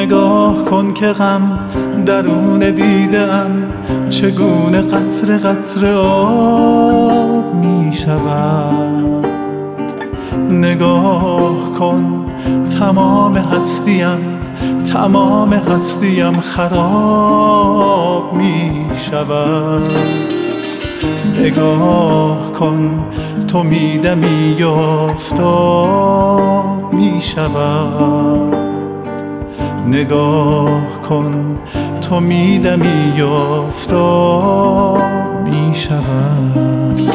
نگاه کن که غم درون دیده‌ام چگونه قطره قطره آب می شود. نگاه کن تمام هستیم خراب می شود. نگاه کن تو میدمی و آفتاب می شود. نگاه کن تو میدمی و آفتاب می شود.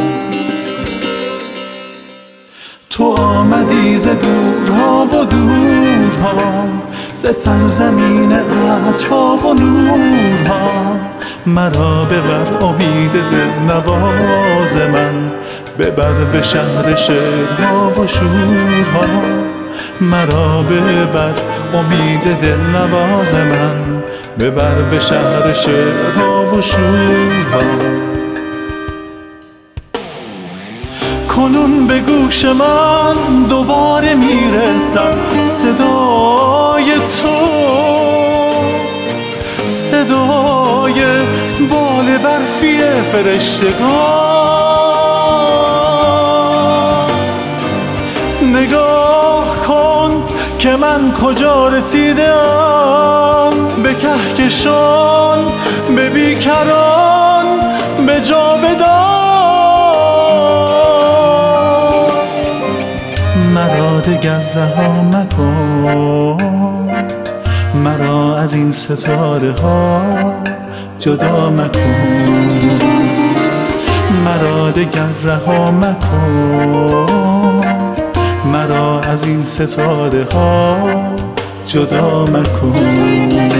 تو آمدی ز دورها و دورها، ز سرزمین عطرها و نورها. مرا ببر امید دلنواز من، ببر به شهر شعرها و شورها. مرا ببر امید دلنواز من، ببر به شهر شعرها و شورها. کنون به گوش من دوباره میرسد صدای تو، صدای بال برفی فرشتگان. نگاه کن که من کجا رسیدم، به کهکشان، به بیکران، به جاودان. مرا دگر رها مکن، مرا از این ستاره ها جدا مکن. مرا دگر رها مکن، مرا از این ستاره ها جدا مکن.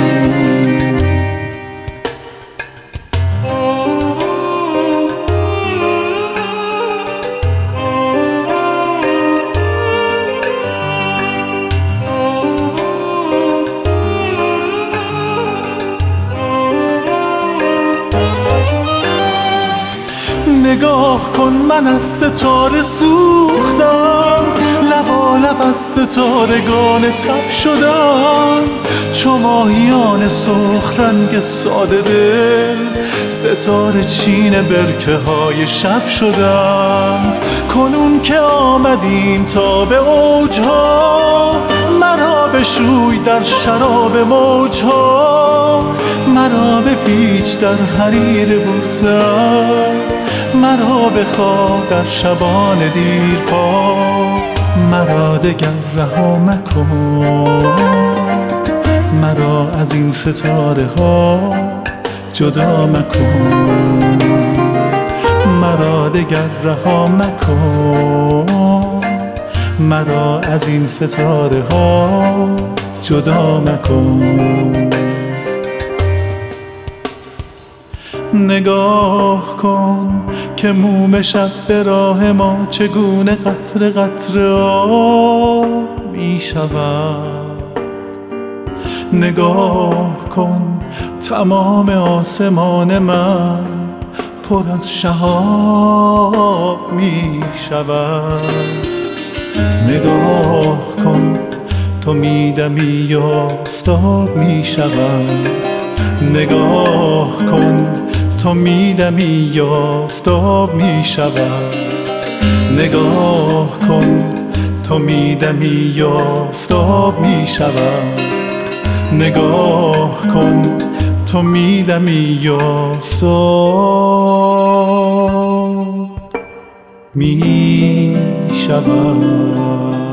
نگاه کن من از ستاره سوختم، لبالب از ستارگان تب شدم. چو ماهیان سرخ رنگ ساده دل، ستاره چین برکه های شب شدم. کنون که آمدیم تا به اوجها، مرا بشوی در شراب موجها. مرا بپیچ در حریر بوسه‌ات، مرا بخواه در شبان دیرپا. مرا دگر رها مکن، مرا از این ستاره ها جدا مکن. مرا دگر رها مکن، مرا از این ستاره ها جدا مکن. نگاه کن که موم شب به راه ما چگونه قطره قطره آب می شود. نگاه کن تمام آسمان من پر از شهاب می شود. نگاه کن تو میدمی و آفتاب می شود. نگاه کن تو میدمی و آفتاب می شود. نگاه کن تو میدمی و آفتاب می شود. نگاه کن تو میدمی و آفتاب می شود.